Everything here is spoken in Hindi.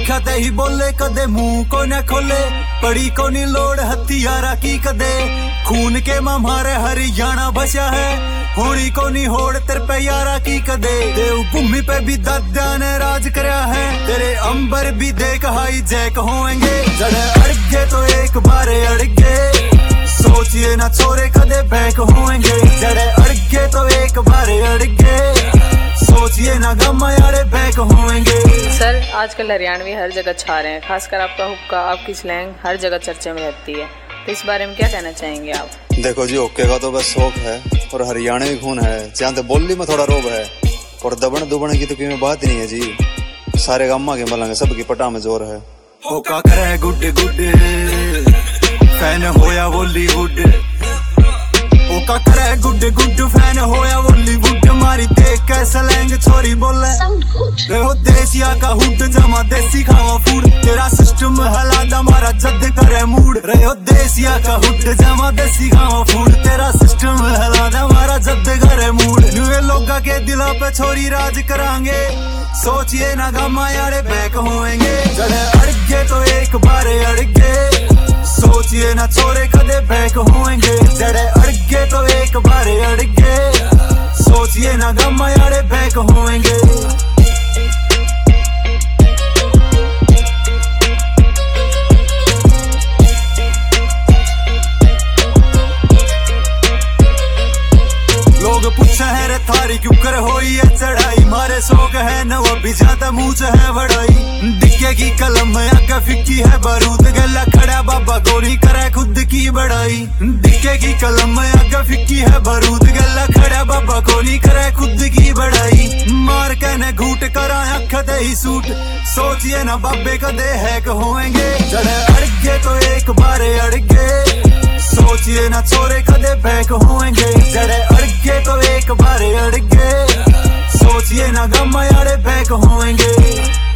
आख्या ते ही बोले कदे मुंह को न खोले, पड़ी को नी लोड़ हथियारा की कदे। खून के मारे हरियाणा बचा है, होनी को नी होड़ तेरे पे यारा की कदे। देव भूमि पे भी दादा ने राज करया है, तेरे अंबर भी देख हाई जैक होएंगे। जड़े अड़गे तो एक बारे अड़गे, सोचिए ना छोरे कदे बैक होएंगे। जड़े अड़गे तो एक बारे अड़गे, सोचिए ना गम यारे बैक होएंगे। सर आजकल हरियाणवी हर जगह छा रहे हैं, खासकर आपका हुक्का, आपकी स्लैंग हर जगह चर्चे में रहती है, तो इस बारे में क्या कहना चाहेंगे आप? देखो जी, हुक्के का तो बस शौक है और हरियाणवी खून है, जहाँ तो बोली में थोड़ा रोब है और दबन दुबन की तो कोई बात ही नहीं है जी। सारे गम्मा के मलंग सबकी पटा में जोर है। होका करे गुड गुड, फैन होया बॉलीवुड। होका करे गुड गुड, फैन होया बॉलीवुड। मारी देख के स्लैंग छोरी बोले, रहो देसिया का हुड, जमा देसी खावा फूड। तेरा सिस्टम हलादा मारा जद करे मूड। रहो देसिया का हुड, जमा देसी खावा फूड। तेरा सिस्टम हलादा मारा जद करे मूड। न्यूए लोगा के दिला पे छोरी राज करांगे, सोचिए ना गमा यारे बैक होएंगे। जड़े अड़गे तो एक बारे अड़गे, सोचिए ना छोरे कदे बैक होएंगे। जड़े अड़गे तो एक बारे अड़गे, सोचिए ना गम यारे बैक होएंगे। लोग पूछे है रे थारी क्यों कर होई है चढ़ाई, मारे शौक है न वो भी जाता मुझ है बड़ाई। डिक्के की कलम आगे फिक्की है बारूद, गला खड़ा बाबा गोरी करे खुद की बड़ाई। डिक्के की कलम आगे फिक्की है बारूद, गला खड़ा बाबा गोरी करे खुद की बड़ाई। मार के न घूट करा अख दे ही सूट, सोचिए ना बाबे कदे हैक होएंगे। जड़े अड़गे तो एक बारे अड़गे, सोचिए ना छोरे कदे बैक होएंगे। जड़े अड़गे तो एक बारे अड़गे, सोचिए ना गम यारे बैक होएंगे।